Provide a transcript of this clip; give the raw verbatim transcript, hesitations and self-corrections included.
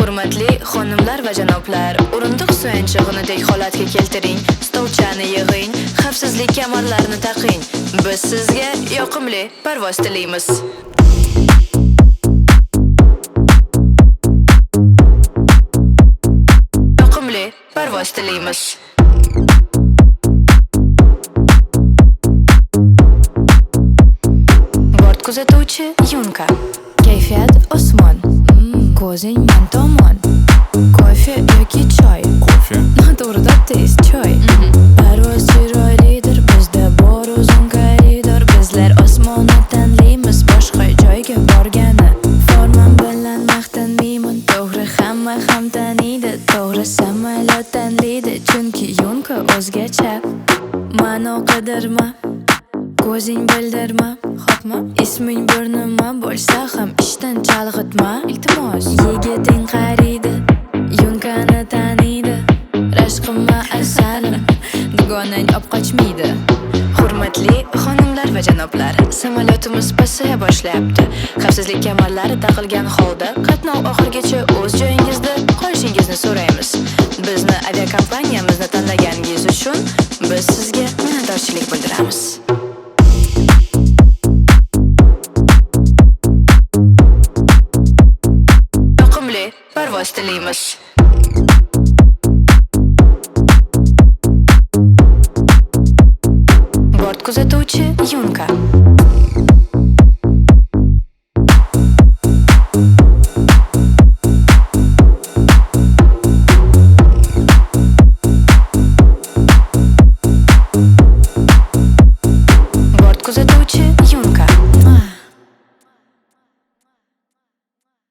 Hurmatli xonimlar va janoblar, o'rindiq suyanchig'inidek holatga keltiring, stolchani yig'ing, xavfsizlik kamarlarini taqing. Biz sizga yoqimli parvoz tilaymiz. Yoqimli parvoz tilaymiz. Bort kuzatuvchi Yunka. Kayfiyat osmon. Ko'zing men tomon. Kofe yoki choy? Kofe. Noto'g'ri tez choy. Parvoz chiroylidir, bizda bor uzun koridor. Bizlar osmonni tanlaymiz, boshqa joyga borgani. Formam bilan maqtanmayman, to'g'ri hamma ham taniydi. To'g'ri samolyot tanlaydi, chunki Yunka o'zgacha. Ma'no qidirma, ko'zing bildirma, xo'pmi? Isming bir nima bo'lsa ham ishdan chalg'itma. Iltimos, yigiting qariydi, Yunkani taniydi. Rashqimma asalim, dugonang olib qochmaydi. Hurmatli xonimlar va janoblar, samolyotimiz pasaya boshlayapti. Xavfsizlik kamarlari taqilgan holda qatnov oxirigacha o'z joyingizda qolishingizni so'raymiz. Bizni aviakompaniyamizni tanlaganingiz uchun biz sizga minnatdorchilik bildiramiz. Yoqimli parvoz tilaymiz. Bort kuzatuvchi Yunka.